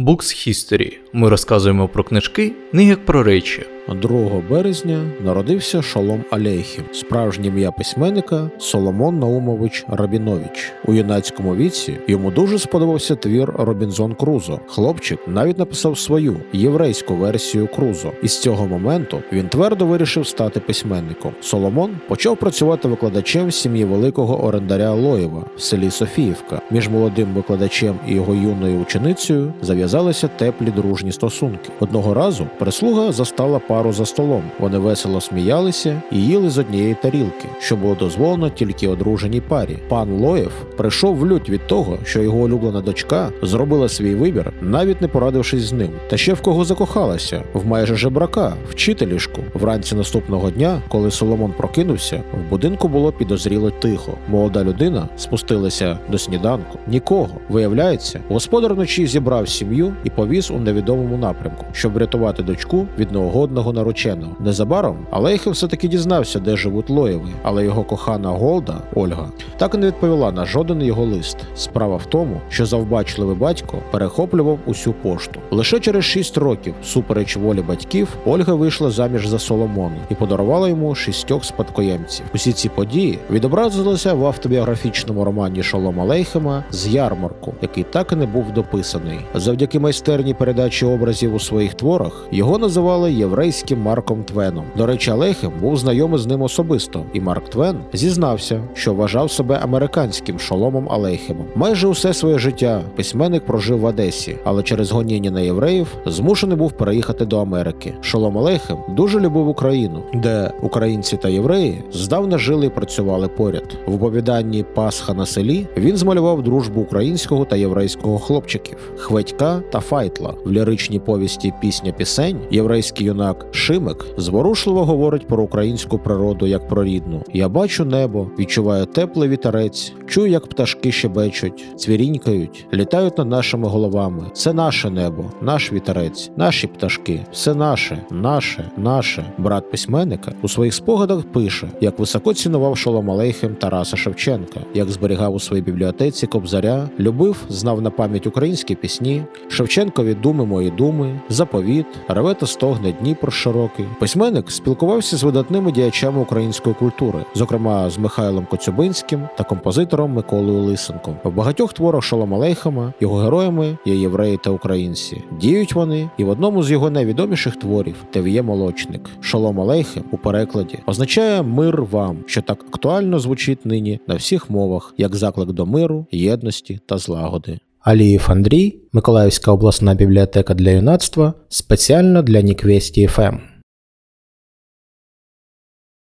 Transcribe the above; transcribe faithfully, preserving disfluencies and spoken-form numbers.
Books History. Ми розказуємо про книжки, не як про речі. другого березня народився Шолом Алейхем, справжнє ім'я письменника Соломон Наумович Рабінович. У юнацькому віці йому дуже сподобався твір «Робінзон Крузо». Хлопчик навіть написав свою, єврейську версію Крузо. І з цього моменту він твердо вирішив стати письменником. Соломон почав працювати викладачем в сім'ї великого орендаря Лоєва в селі Софіївка. Між молодим викладачем і його юною ученицею зав'язалися теплі дружні стосунки. Одного разу прислуга застала пару за столом. Вони весело сміялися і їли з однієї тарілки, що було дозволено тільки одруженій парі. Пан Лоєв прийшов в лють від того, що його улюблена дочка зробила свій вибір, навіть не порадившись з ним. Та ще в кого закохалася? В майже жебрака, вчителішку. Вранці наступного дня, коли Соломон прокинувся, в будинку було підозріло тихо. Молода людина спустилася до сніданку. Нікого. Виявляється, господар вночі зібрав сім'ю і повіз у невідомому напрямку, щоб врятувати дочку від неугодного нареченого. Незабаром Алейхем все-таки дізнався, де живуть Лоєви, але його кохана Голда, Ольга, так і не відповіла на жоден його лист. Справа в тому, що завбачливий батько перехоплював усю пошту. Лише через шість років, супереч волі батьків, Ольга вийшла заміж за Соломона і подарувала йому шістьох спадкоємців. Усі ці події відобразилися в автобіографічному романі Шолома Алейхема «З ярмарку», який так і не був дописаний. Завдяки майстерній передачі образів у своїх творах його називали єврейським Марком Твеном. До речі, Алейхем був знайомий з ним особисто, і Марк Твен зізнався, що вважав себе американським Шоломом Алейхемом. Майже усе своє життя письменник прожив в Одесі, але через гоніння на євреїв змушений був переїхати до Америки. Шолом Алейхем дуже любив Україну, де українці та євреї здавна жили і працювали поряд. В оповіданні «Пасха на селі» він змалював дружбу українського та єврейського хлопчиків – Хведька та Файтла. В ліричній повісті «Пісня пісень» єврейський юнак Шимик зворушливо говорить про українську природу як про рідну. «Я бачу небо, відчуваю теплий вітерець, чую, як пташки щебечуть, цвірінькають, літають над нашими головами. Це наше небо, наш вітерець, наші пташки, все наше, наше, наше». Брат письменника у своїх спогадах пише, як високо цінував Шолом Алейхем Тараса Шевченка, як зберігав у своїй бібліотеці Кобзаря, любив, знав на пам'ять українські пісні, Шевченкові «Думи мої думи», «Заповіт», «Реве та стогне Дніпро широкий». Письменник спілкувався з видатними діячами української культури, зокрема з Михайлом Коцюбинським та композитором Миколою Лисенком. В багатьох творах Шолома Алейхема його героями є євреї та українці. Діють вони і в одному з його найвідоміших творів «Тев'є молочник». Шолом Алейхем у перекладі означає «мир вам», що так актуально звучить нині на всіх мовах, як заклик до миру, єдності та злагоди. Алієв Андрій, Миколаївська обласна бібліотека для юнацтва, спеціально для Ніквесті еф ем.